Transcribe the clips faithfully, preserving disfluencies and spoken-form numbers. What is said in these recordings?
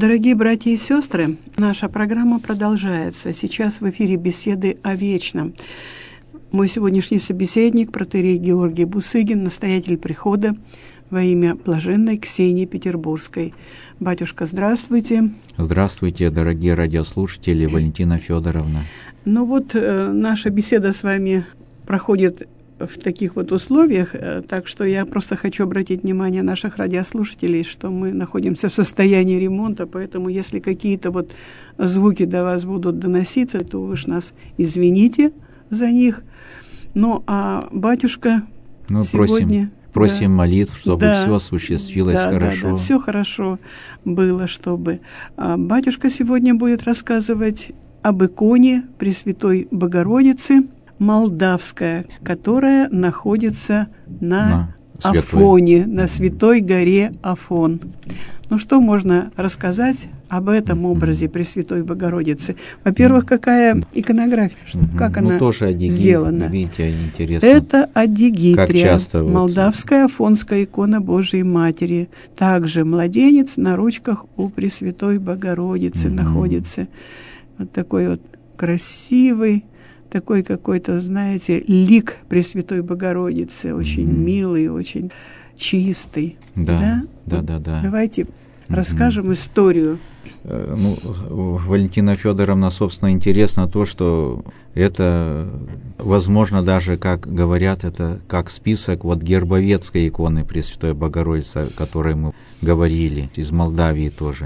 Дорогие братья и сестры, наша программа продолжается. Сейчас в эфире беседы о вечном. Мой сегодняшний собеседник, протоиерей Георгий Бусыгин, настоятель прихода во имя блаженной Ксении Петербургской. Батюшка, здравствуйте. Здравствуйте, дорогие радиослушатели, Валентина Федоровна. Ну вот, э, наша беседа с вами проходит в таких вот условиях, э, так что я просто хочу обратить внимание наших радиослушателей, что мы находимся в состоянии ремонта, поэтому если какие-то вот звуки до вас будут доноситься, то вы ж нас извините за них. Ну, а батюшка ну, сегодня... Просим. Просим да. молитв, чтобы да. все осуществилось да, хорошо. Да, да, все хорошо было, чтобы. А батюшка сегодня будет рассказывать об иконе Пресвятой Богородицы Молдавская, которая находится на, на Афоне, на Святой горе Афон. Ну, что можно рассказать об этом образе Пресвятой Богородицы? Во-первых, какая иконография, что, как ну, она тоже адигит, сделана? Видите, интересно. Это адигитрия, вот... молдавская афонская икона Божией Матери. Также младенец на ручках у Пресвятой Богородицы mm-hmm. находится. Вот такой вот красивый, такой какой-то, знаете, лик Пресвятой Богородицы, очень mm-hmm. милый, очень чистый. Да, да, да, да. да. Давайте расскажем mm-hmm. историю. Ну, Валентина Федоровна, собственно, интересно то, что это, возможно, даже, как говорят, это как список вот гербовецкой иконы Пресвятой Богородицы, о которой мы говорили, из Молдавии тоже.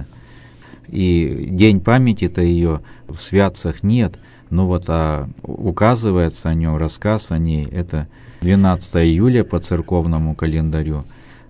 И день памяти-то ее в святцах нет, но вот а указывается о нем, рассказ о ней, это двенадцатого июля по церковному календарю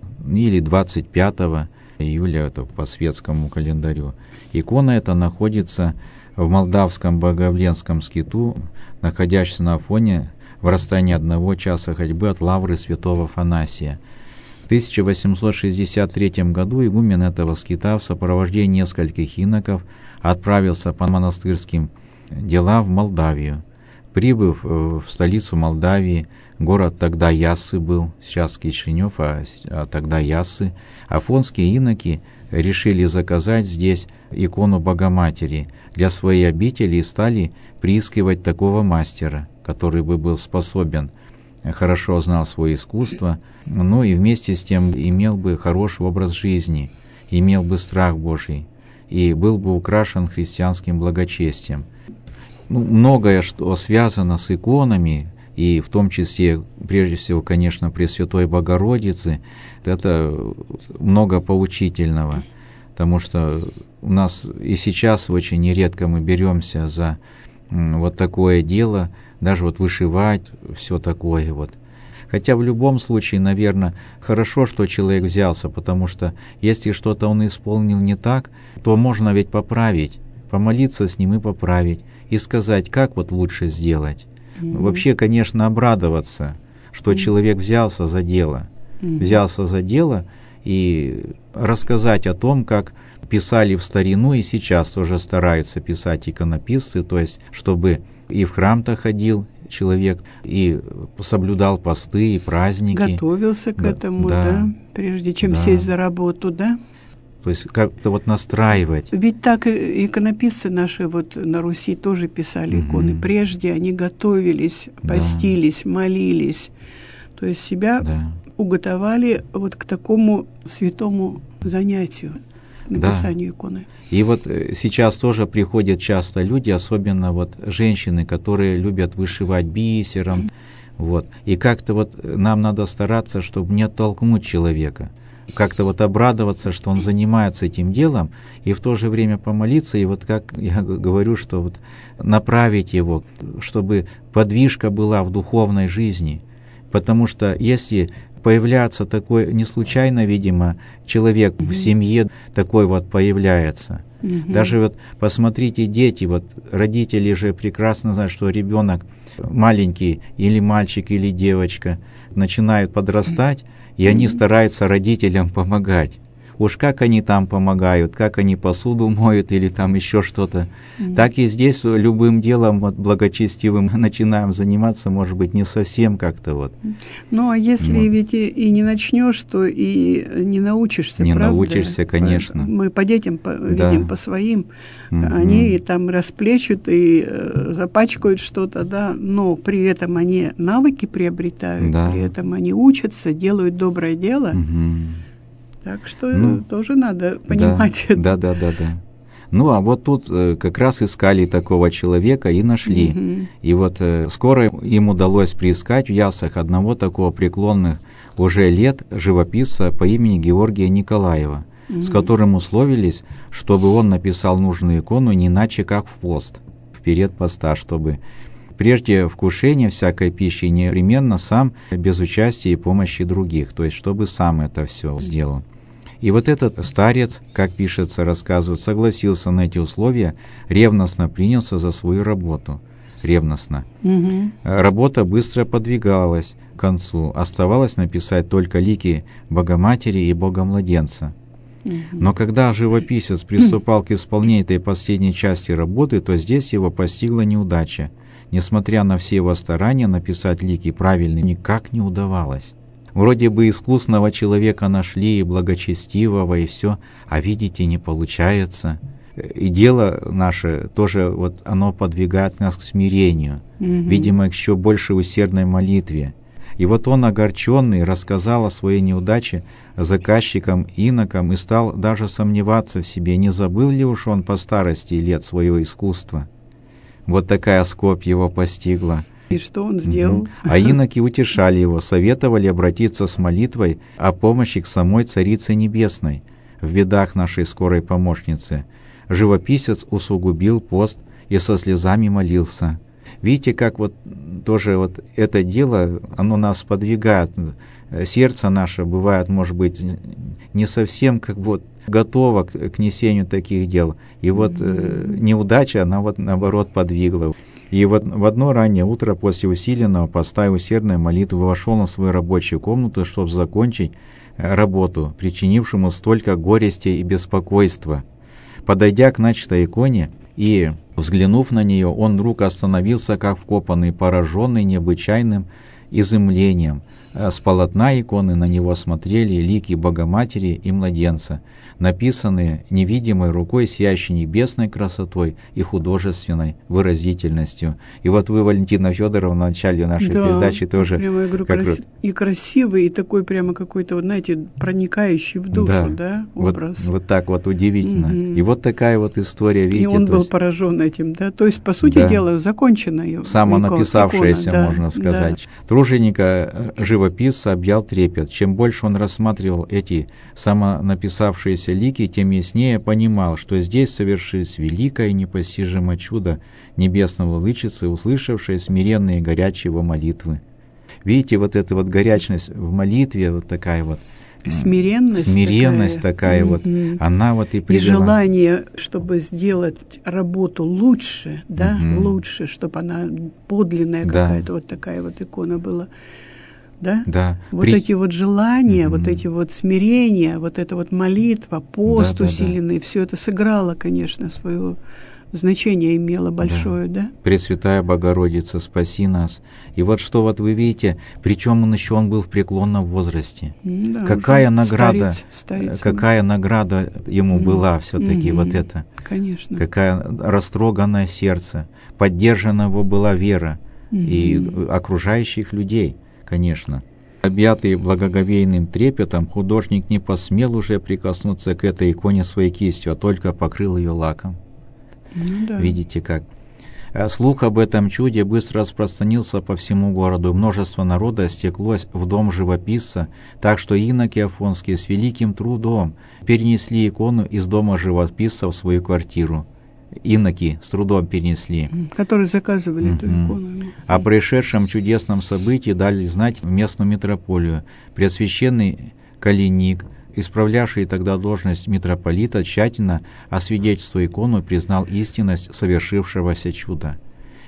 или двадцать пятого июля это по светскому календарю. Икона эта находится в молдавском Боговленском скиту, находящемся на Афоне в расстоянии одного часа ходьбы от лавры святого Афанасия. В тысяча восемьсот шестьдесят третьем году игумен этого скита в сопровождении нескольких иноков отправился по монастырским делам в Молдавию. Прибыв в столицу Молдавии, город тогда Яссы был, сейчас Кишинев, а, а тогда Яссы, афонские иноки решили заказать здесь икону Богоматери для своей обители и стали приискивать такого мастера, который бы был способен, хорошо знал свое искусство, ну и вместе с тем имел бы хороший образ жизни, имел бы страх Божий и был бы украшен христианским благочестием. Ну, многое, что связано с иконами, и в том числе, прежде всего, конечно, Пресвятой Богородицы, это много поучительного, потому что у нас и сейчас очень нередко мы беремся за вот такое дело, даже вот вышивать, все такое вот. Хотя в любом случае, наверное, хорошо, что человек взялся, потому что если что-то он исполнил не так, то можно ведь поправить, помолиться с ним и поправить, и сказать, как вот лучше сделать. Mm-hmm. Вообще, конечно, обрадоваться, что mm-hmm. человек взялся за дело, mm-hmm. взялся за дело и рассказать о том, как писали в старину и сейчас тоже стараются писать иконописцы, то есть, чтобы и в храм-то ходил человек, и соблюдал посты, и праздники. Готовился к да, этому, да, да, прежде чем да. сесть за работу, да? То есть как-то вот настраивать. Ведь так и иконописцы наши вот на Руси тоже писали иконы. Mm-hmm. Прежде они готовились, постились, да. молились. То есть себя да. уготовали вот к такому святому занятию, написанию да. иконы. И вот сейчас тоже приходят часто люди, особенно вот женщины, которые любят вышивать бисером. Mm-hmm. Вот. И как-то вот нам надо стараться, чтобы не оттолкнуть человека. Как-то вот обрадоваться, что он занимается этим делом, и в то же время помолиться, и вот как я говорю, что вот направить его, чтобы подвижка была в духовной жизни. Потому что если появляется такой, не случайно, видимо, человек mm-hmm. в семье такой вот появляется. Mm-hmm. Даже вот посмотрите, дети, вот родители же прекрасно знают, что ребенок маленький, или мальчик, или девочка, начинают подрастать, и они стараются родителям помогать. уж как они там помогают, как они посуду моют или там еще что-то. Mm-hmm. Так и здесь любым делом вот, благочестивым начинаем заниматься, может быть, не совсем как-то вот. Ну, а если вот. ведь и, и не начнешь, то и не научишься, Не правда? научишься, конечно. Мы по детям по, да. видим, по своим, mm-hmm. они и там расплечут и э, запачкают что-то, да, но при этом они навыки приобретают, да. при этом они учатся, делают доброе дело. Mm-hmm. Так что ну, тоже надо понимать да, это. Да, да, да, да. Ну, а вот тут э, как раз искали такого человека и нашли. Mm-hmm. И вот э, скоро им удалось приискать в Ясах одного такого преклонных уже лет живописца по имени Георгия Николаева, mm-hmm. с которым условились, чтобы он написал нужную икону не иначе, как в пост, в период поста, чтобы прежде вкушения всякой пищи непременно сам, без участия и помощи других, то есть чтобы сам это все сделал. И вот этот старец, как пишется, рассказывают, согласился на эти условия, ревностно принялся за свою работу. Ревностно. Угу. Работа быстро подвигалась к концу. Оставалось написать только лики Богоматери и Богомладенца. Угу. Но когда живописец приступал к исполнению этой последней части работы, то здесь его постигла неудача. Несмотря на все его старания, написать лики правильно никак не удавалось. Вроде бы искусного человека нашли, и благочестивого, и все, а видите, не получается. И дело наше тоже, вот оно подвигает нас к смирению, mm-hmm. видимо, к еще большей усердной молитве. И вот он, огорченный, рассказал о своей неудаче заказчикам, инокам и стал даже сомневаться в себе, не забыл ли уж он по старости лет своего искусства. Вот такая скорбь его постигла. И что он сделал? Угу. А иноки утешали его, советовали обратиться с молитвой о помощи к самой Царице Небесной в бедах нашей скорой помощницы. Живописец усугубил пост и со слезами молился. Видите, как вот тоже вот это дело, оно нас подвигает. Сердце наше бывает, может быть, не совсем как бы вот готово к, к несению таких дел. И вот э, неудача, она вот наоборот подвигла. И вот в одно раннее утро после усиленного поста и усердной молитвы вошел на свою рабочую комнату, чтобы закончить работу, причинившему столько горести и беспокойства. Подойдя к начатой иконе и взглянув на нее, он вдруг остановился, как вкопанный, пораженный необычайным изумлением. С полотна иконы на него смотрели лики Богоматери и Младенца, написанные невидимой рукой, сияющей небесной красотой и художественной выразительностью. И вот вы, Валентина Федоровна, в начале нашей да, передачи тоже... Прямо, я говорю, как крас... и красивый, и такой прямо какой-то, вот, знаете, проникающий в душу, да, да образ. Вот, вот так вот удивительно. Угу. И вот такая вот история, видите. И он был есть... поражен этим, да, то есть, по сути да. дела, законченная самонаписавшаяся, икона, можно да, сказать. Да. Труженика живописца объял трепет. Чем больше он рассматривал эти самонаписавшиеся лики, тем яснее понимал, что здесь совершилось великое и непостижимое чудо небесного владычицы, услышавшей смиренные и горячие его молитвы. Видите, вот эта вот горячность в молитве, вот такая вот смиренность, смиренность такая, такая mm-hmm. вот, она вот и привела. И желание, чтобы сделать работу лучше, да, mm-hmm. лучше, чтобы она подлинная да. какая-то вот такая вот икона была. Да? Да. Вот При... эти вот желания, mm-hmm. вот эти вот смирения, вот эта вот молитва, пост да, усиленный, да, да. все это сыграло, конечно, свое значение имело большое, да? да? Пресвятая Богородица, спаси нас. И вот что вот вы видите, причем он еще он был в преклонном возрасте. Да, какая награда, старец, старец какая награда ему mm-hmm. была все-таки mm-hmm. вот это. Конечно. Какая растроганное сердце, поддержана его была вера mm-hmm. и окружающих людей. Конечно. Объятый благоговейным трепетом, художник не посмел уже прикоснуться к этой иконе своей кистью, а только покрыл ее лаком. Ну, да. Видите как? Слух об этом чуде быстро распространился по всему городу. Множество народа стеклось в дом живописца, так что иноки афонские с великим трудом перенесли икону из дома живописца в свою квартиру. Иноки с трудом перенесли. Которые заказывали эту uh-huh. икону. О происшедшем чудесном событии дали знать в местную митрополию. Преосвященный Калиник, исправлявший тогда должность митрополита, тщательно освидетельствуя икону, признал истинность совершившегося чуда.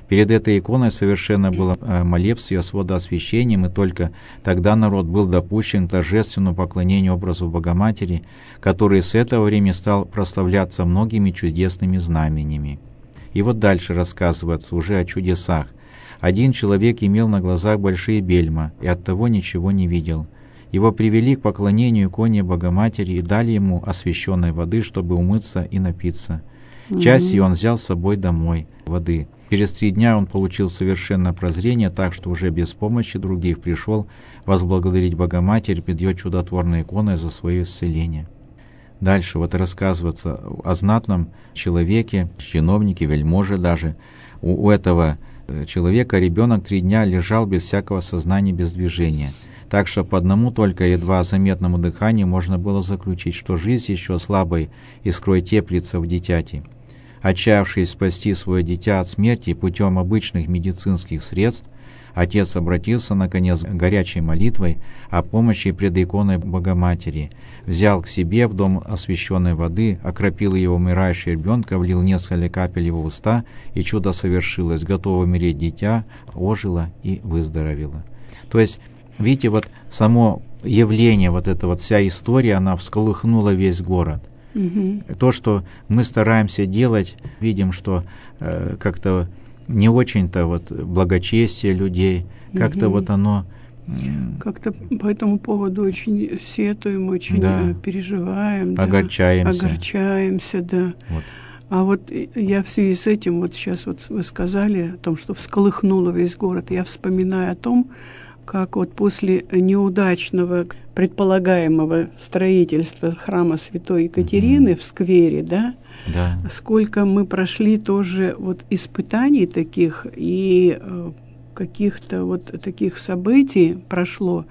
Перед этой иконой совершенно было молебствие с водоосвящением, и только тогда народ был допущен к торжественному поклонению образу Богоматери, который с этого времени стал прославляться многими чудесными знаменями. И вот дальше рассказывается уже о чудесах. Один человек имел на глазах большие бельма, и оттого ничего не видел. Его привели к поклонению иконе Богоматери и дали ему освященной воды, чтобы умыться и напиться. Mm-hmm. Часть ее он взял с собой домой, воды. Через три дня он получил совершенное прозрение, так что уже без помощи других пришел возблагодарить Богоматерь пред ее чудотворной иконой за свое исцеление. Дальше вот рассказывается о знатном человеке, чиновнике, вельможе даже. У, у этого человека ребенок три дня лежал без всякого сознания, без движения. Так что по одному только едва заметному дыханию можно было заключить, что жизнь еще слабой искрой теплится в дитяти. Отчаявшись спасти свое дитя от смерти путем обычных медицинских средств, отец обратился, наконец, к горячей молитвой о помощи пред иконой Богоматери, взял к себе в дом освященной воды, окропил его умирающего ребенка, влил несколько капель его в уста, и чудо совершилось. Готово умереть дитя ожило и выздоровело. То есть, видите, вот само явление, вот эта вот вся история, она всколыхнула весь город. Угу. То, что мы стараемся делать, видим, что э, как-то не очень-то вот благочестие людей, как-то угу. вот оно... Как-то по этому поводу очень сетуем, очень да. переживаем. Огорчаемся. Да, огорчаемся, да. Вот. А вот я в связи с этим, вот сейчас вот вы сказали о том, что всколыхнуло весь город, я вспоминаю о том, как вот после неудачного предполагаемого строительства храма Святой Екатерины mm-hmm. в сквере, да, да, сколько мы прошли тоже вот испытаний таких и э, каких-то вот таких событий прошло.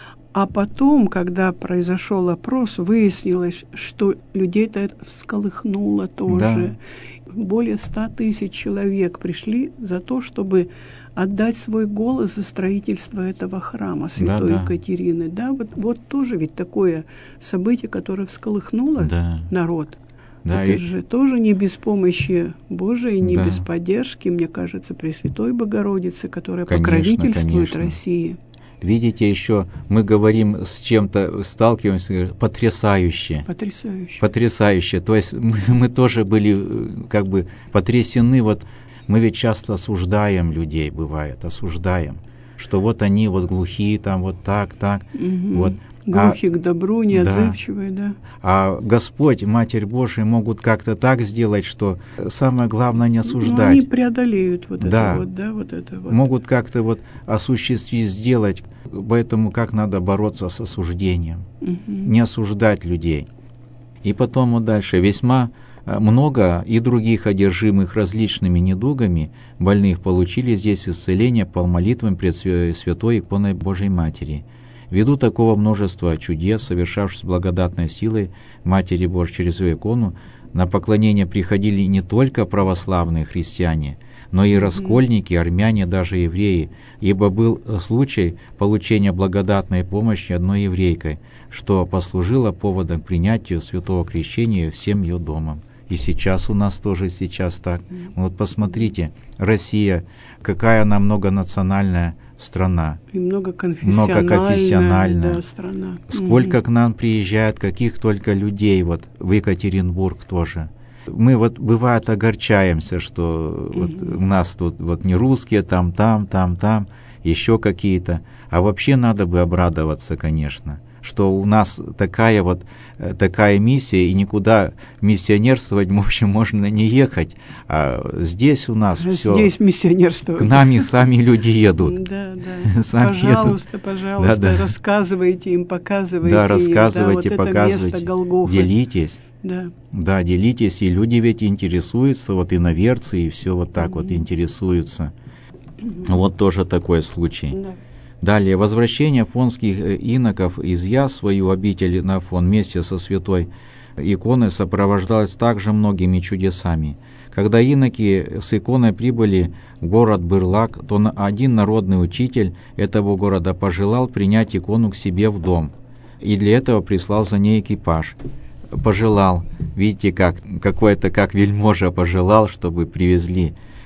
А потом, когда произошел опрос, выяснилось, что людей-то это всколыхнуло тоже. Да. Более ста тысяч человек пришли за то, чтобы отдать свой голос за строительство этого храма Святой да, да. Екатерины. Да, вот, вот тоже ведь такое событие, которое всколыхнуло да. народ. Да, это и... же тоже не без помощи Божией, не да. без поддержки, мне кажется, Пресвятой Богородицы, которая конечно, покровительствует конечно. России. Видите, еще мы говорим с чем-то, сталкиваемся, потрясающе. Потрясающе. Потрясающе. То есть мы, мы тоже были как бы потрясены. Вот мы ведь часто осуждаем людей, бывает, осуждаем, что вот они вот глухие, там вот так, так. Угу. Вот. Глухие а, к добру, неотзывчивые, да. да. А Господь, Матерь Божия могут как-то так сделать, что самое главное не осуждать. Ну, они преодолеют вот да. это вот, да, вот это вот. Могут как-то вот осуществить, сделать, поэтому как надо бороться с осуждением, угу. не осуждать людей. И потом вот дальше, весьма много и других одержимых различными недугами больных получили здесь исцеление по молитвам пред Святой Иконой Божией Матери. Ввиду такого множества чудес, совершавшись благодатной силой Матери Божией через ее икону, на поклонение приходили не только православные христиане, но и раскольники, армяне, даже евреи, ибо был случай получения благодатной помощи одной еврейкой, что послужило поводом к принятию святого крещения всем ее домом. И сейчас у нас тоже сейчас так. Вот посмотрите, Россия, какая она многонациональная страна. И многоконфессиональная, многоконфессиональная. Да, страна. Сколько угу. к нам приезжает, каких только людей, вот в Екатеринбург тоже. Мы вот бывает огорчаемся, что угу. вот у нас тут вот не русские, там, там, там, там, еще какие-то. А вообще надо бы обрадоваться, конечно, что у нас такая вот такая миссия, и никуда миссионерствовать, в общем, можно не ехать. А здесь у нас а все. Здесь миссионерство. К нами сами люди едут. Да, да. Сами пожалуйста, едут. пожалуйста, да, да. рассказывайте им, показывайте да, рассказывайте, им, да, вот показывайте, это место Голгофы. Делитесь. Да. Да, делитесь, и люди ведь интересуются, вот иноверцы, и все вот так mm-hmm. вот интересуются. Mm-hmm. Вот тоже такой случай. Да. Далее, возвращение афонских иноков из Я свою обитель на Афон вместе со святой иконой сопровождалось также многими чудесами. Когда иноки с иконой прибыли в город Бырлак, то один народный учитель этого города пожелал принять икону к себе в дом, и для этого прислал за ней экипаж. Пожелал, видите, как какой-то как вельможа пожелал, чтобы привезли.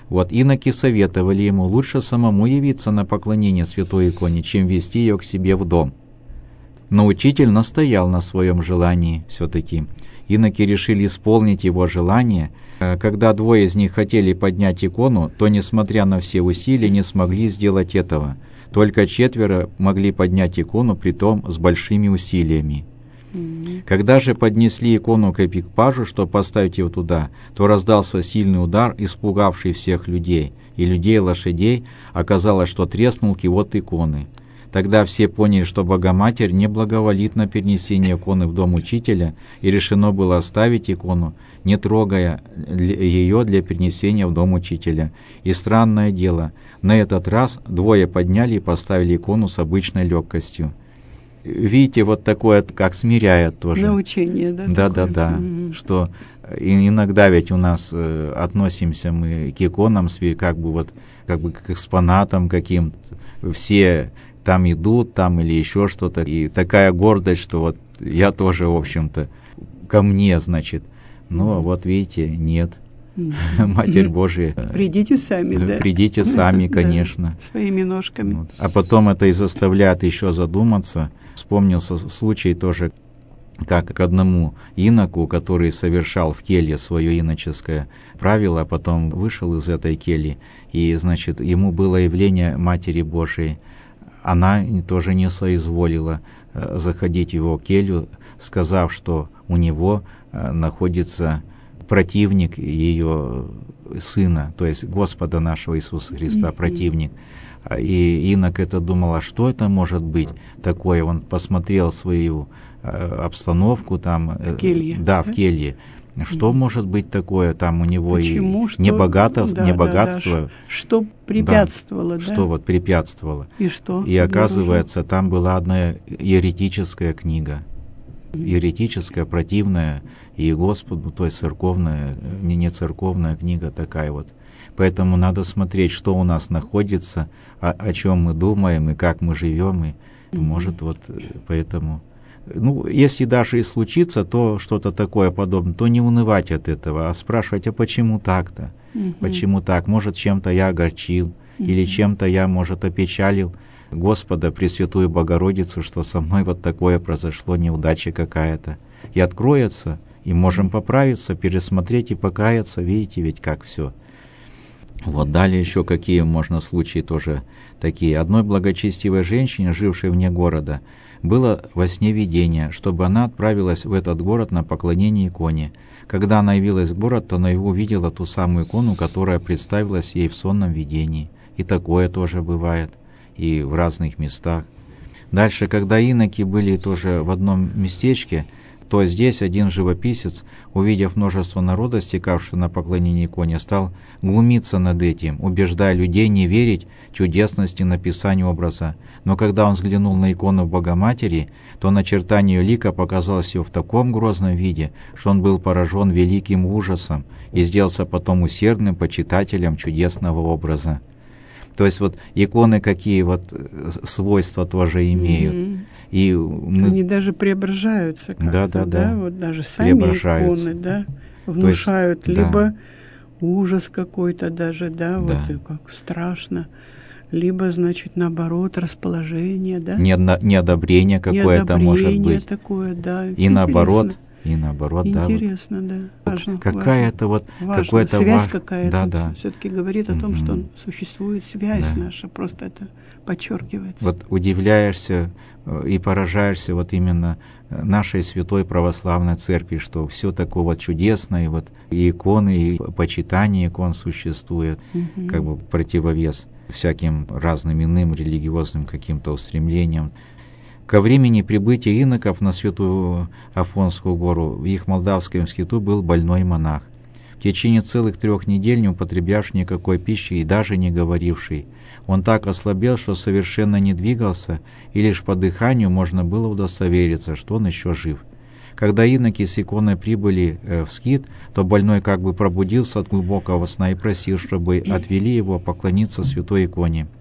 Вот иноки советовали ему лучше самому явиться на поклонение святой иконе, чем вести ее к себе в дом. Но учитель настоял на своем желании все-таки. Иноки решили исполнить его желание. Когда двое из них хотели поднять икону, то, несмотря на все усилия, не смогли сделать этого. Только четверо могли поднять икону, притом с большими усилиями. Mm-hmm. Когда же поднесли икону к экипажу, чтобы поставить ее туда, то раздался сильный удар, испугавший всех людей, и людей, и лошадей. Оказалось, что треснул кивот иконы. Тогда все поняли, что Богоматерь не благоволит на перенесение иконы в дом учителя, и решено было оставить икону, не трогая ее для перенесения в дом учителя. И странное дело, на этот раз двое подняли и поставили икону с обычной легкостью. Видите, вот такое, как смиряет тоже. Научение, да? Да, да, да. Mm-hmm. Что иногда ведь у нас э, относимся мы к иконам, как бы вот, как бы к экспонатам каким-то. Все там идут, там или еще что-то. И такая гордость, что вот я тоже, в общем-то, ко мне, значит. Но mm-hmm. вот видите, нет. Mm-hmm. Матерь Божия. Придите сами, да? Придите сами, конечно. Да, своими ножками. Вот. А потом это и заставляет еще задуматься. Вспомнился случай тоже, как к одному иноку, который совершал в келье свое иноческое правило, а потом вышел из этой кельи, и, значит, ему было явление Матери Божией. Она тоже не соизволила заходить в его келью, сказав, что у него находится противник ее сына, то есть Господа нашего Иисуса Христа, противник. И инок это думал, а что это может быть такое? Он посмотрел свою обстановку там, в келье, да, в келье. Что mm-hmm. может быть такое? Там у него Почему? и что? не богатство, да, не да, богатство. Да. Что препятствовало, да, да? Что вот препятствовало. И что? И оказывается, там была одна еретическая книга. Mm-hmm. Еретическая, противная и Господу, то есть церковная, не, не церковная книга такая вот. Поэтому надо смотреть, что у нас находится, о, о чем мы думаем и как мы живем. И mm-hmm. может вот поэтому... Ну, если даже и случится то что-то такое подобное, то не унывать от этого, а спрашивать, а почему так-то? Uh-huh. Почему так? Может, чем-то я огорчил, uh-huh. или чем-то я, может, опечалил Господа, Пресвятую Богородицу, что со мной вот такое произошло, неудача какая-то. И откроется, и можем поправиться, пересмотреть и покаяться. Видите, ведь как все. Вот далее еще какие можно случаи тоже такие. Одной благочестивой женщине, жившей вне города, было во сне видение, чтобы она отправилась в этот город на поклонение иконе. Когда она явилась в город, то она увидела ту самую икону, которая представилась ей в сонном видении. И такое тоже бывает, и в разных местах. Дальше, когда иноки были тоже в одном местечке, то здесь один живописец, увидев множество народа, стекавшего на поклонение иконе, стал глумиться над этим, убеждая людей не верить чудесности написания образа. Но когда он взглянул на икону Богоматери, то начертание ее лика показалось его в таком грозном виде, что он был поражен великим ужасом и сделался потом усердным почитателем чудесного образа. То есть вот иконы какие вот свойства тоже имеют. Mm-hmm. И мы... Они даже преображаются как-то, да, да, да. Вот даже сами иконы, да, внушают, есть, либо да. ужас какой-то даже, да, да. вот как страшно, либо, значит, наоборот, расположение, да. Неодно- неодобрение какое-то может быть. Такое, да. И интересно. наоборот. И наоборот, Интересно, да. да. Важно, какая-то важно. вот важно. какая-то связь важ... какая-то да, да. все-таки говорит о том, mm-hmm. что существует связь да. наша, просто это подчеркивается. Вот удивляешься и поражаешься вот именно нашей святой православной церкви, что все такое вот чудесное, и вот и иконы, и почитание икон существует, mm-hmm. как бы противовес всяким разным иным религиозным каким-то устремлениям. Ко времени прибытия иноков на Святую Афонскую гору в их молдавском скиту был больной монах, в течение целых трех недель не употреблявший никакой пищи и даже не говоривший. Он так ослабел, что совершенно не двигался, и лишь по дыханию можно было удостовериться, что он еще жив. Когда иноки с иконой прибыли э, в скит, то больной как бы пробудился от глубокого сна и просил, чтобы отвели его поклониться святой иконе.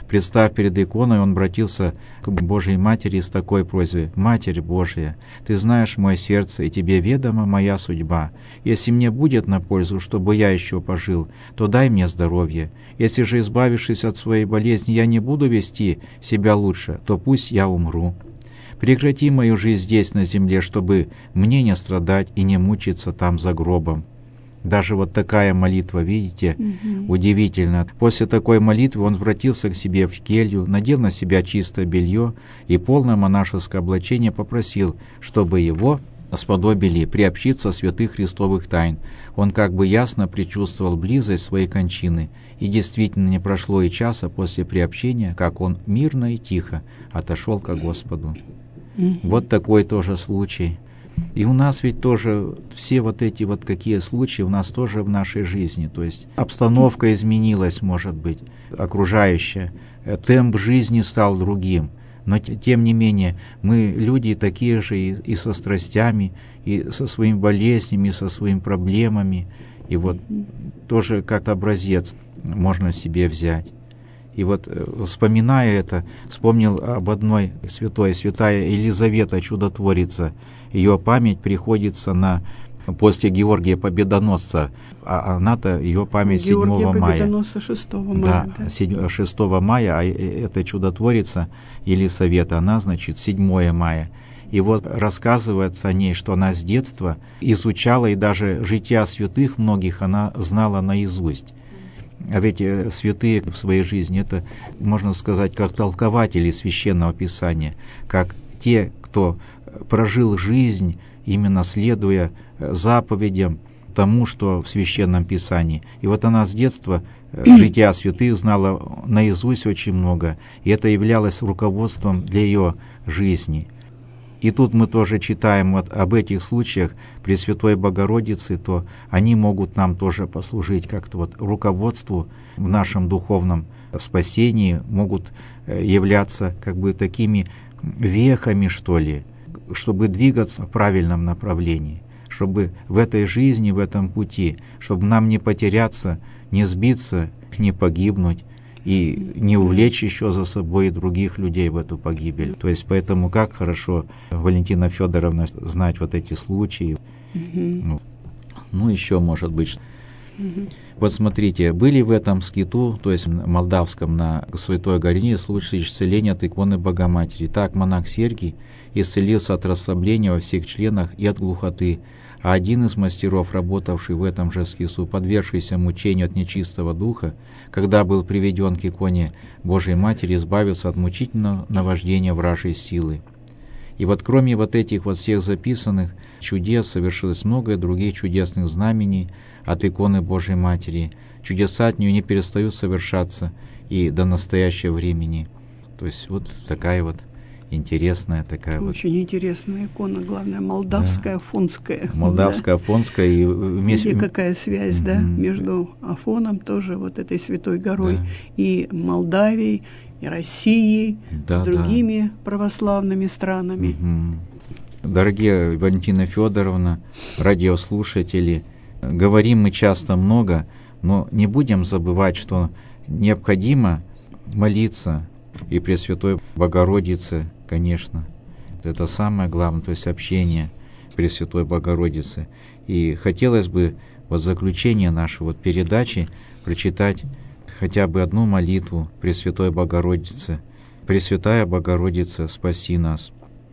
Представ перед иконой, он обратился к Божьей Матери с такой просьбой: «Матерь Божия, Ты знаешь мое сердце, и Тебе ведома моя судьба. Если мне будет на пользу, чтобы я еще пожил, то дай мне здоровье. Если же, избавившись от своей болезни, я не буду вести себя лучше, то пусть я умру. Прекрати мою жизнь здесь, на земле, чтобы мне не страдать и не мучиться там за гробом». Даже вот такая молитва, видите, угу. удивительно. После такой молитвы он обратился к себе в келью, надел на себя чистое белье и полное монашеское облачение попросил, чтобы его сподобили приобщиться святых христовых тайн. Он как бы ясно предчувствовал близость своей кончины, и действительно не прошло и часа после приобщения, как он мирно и тихо отошел ко Господу. Угу. Вот такой тоже случай. И у нас ведь тоже все вот эти вот какие случаи у нас тоже в нашей жизни. То есть обстановка изменилась, может быть, окружающая, темп жизни стал другим. Но тем не менее мы люди такие же и, и со страстями, и со своими болезнями, и со своими проблемами. И вот тоже как образец можно себе взять. И вот, вспоминая это, вспомнил об одной святой, святая Елизавета Чудотворица. Ее память приходится на после Георгия Победоносца, а она-то, ее память седьмого мая. Георгия Победоносца шестого мая. Да, шестого мая, а эта Чудотворица Елизавета, она, значит, седьмого мая. И вот рассказывается о ней, что она с детства изучала, и даже жития святых многих она знала наизусть. А ведь святые в своей жизни, это, можно сказать, как толкователи Священного Писания, как те, кто прожил жизнь, именно следуя заповедям тому, что в Священном Писании. И вот она с детства жития святых знала наизусть очень много, и это являлось руководством для ее жизни. И тут мы тоже читаем вот об этих случаях Пресвятой Богородицы, то они могут нам тоже послужить как-то вот руководству в нашем духовном спасении, могут являться как бы такими вехами, что ли, чтобы двигаться в правильном направлении, чтобы в этой жизни, в этом пути, чтобы нам не потеряться, не сбиться, не погибнуть, и не увлечь еще за собой других людей в эту погибель. То есть поэтому как хорошо, Валентина Федоровна, знать вот эти случаи. Mm-hmm. Ну, ну, еще может быть. Mm-hmm. Вот смотрите, были в этом скиту, то есть в молдавском, на Святой Горине, случаи исцеления от иконы Богоматери. Так монах Сергий исцелился от расслабления во всех членах и от глухоты, а один из мастеров, работавший в этом же скиту, подвергшийся мучению от нечистого духа, когда был приведен к иконе Божией Матери, избавился от мучительного наваждения вражьей силы. И вот кроме вот этих вот всех записанных чудес совершилось много других чудесных знамений от иконы Божией Матери. Чудеса от нее не перестают совершаться и до настоящего времени. То есть вот такая вот интересная такая очень вот. интересная икона, главное, молдавская, да. Афонская. Молдавская, да. Афонская. И вместе... Где какая связь, mm-hmm. да, между Афоном, тоже вот этой Святой горой, да. и Молдавией, и Россией, да, с другими да. православными странами. Mm-hmm. Дорогие Валентина Федоровна, радиослушатели, говорим мы часто много, но не будем забывать, что необходимо молиться и Пресвятой Богородице, конечно. Это самое главное, то есть общение Пресвятой Богородицы. И хотелось бы вот в заключение нашей вот передачи прочитать хотя бы одну молитву Пресвятой Богородицы. «Пресвятая Богородица, спаси нас!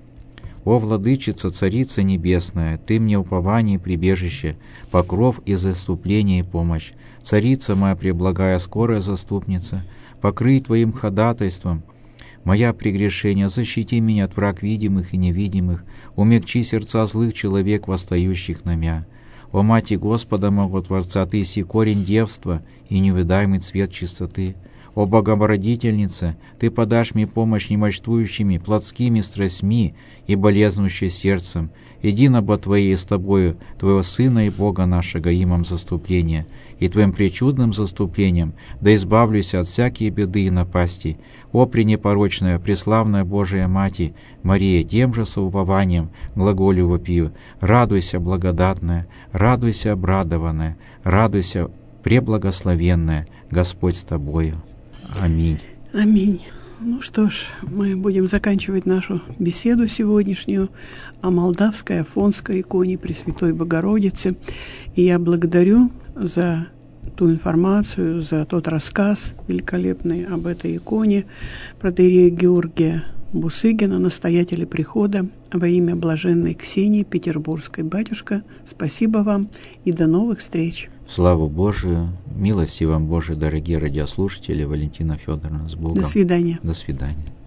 О, Владычица, Царица Небесная, Ты мне упование и прибежище, покров и заступление и помощь. Царица моя преблагая, скорая заступница, покрый Твоим ходатайством моя прегрешения, защити меня от враг видимых и невидимых, умягчи сердца злых человек, восстающих на мя. О Мати Господа моего Творца, Ты си корень девства и неувидаемый цвет чистоты. О Богородительница, Ты подашь мне помощь немощтующими плотскими страстьми и болезнующим сердцем. Едино бо Твоей с Тобою, Твоего Сына и Бога нашего имам заступления, и Твоим пречудным заступлением, да избавлюсь от всякие беды и напасти. О пренепорочная, преславная Божия Мати, Мария, тем же соупованием глаголю вопию, радуйся, благодатная, радуйся, обрадованная, радуйся, преблагословенная, Господь с Тобою. Аминь. Аминь. Ну что ж, мы будем заканчивать нашу беседу сегодняшнюю о молдавской афонской иконе Пресвятой Богородицы. И я благодарю за ту информацию, за тот рассказ великолепный об этой иконе протоиерея Георгия Бусыгина, настоятеля прихода во имя блаженной Ксении Петербургской. Батюшка, спасибо вам и до новых встреч. Слава Божию, милости вам Божией, дорогие радиослушатели. Валентина Федоровна, с Богом. До свидания. До свидания.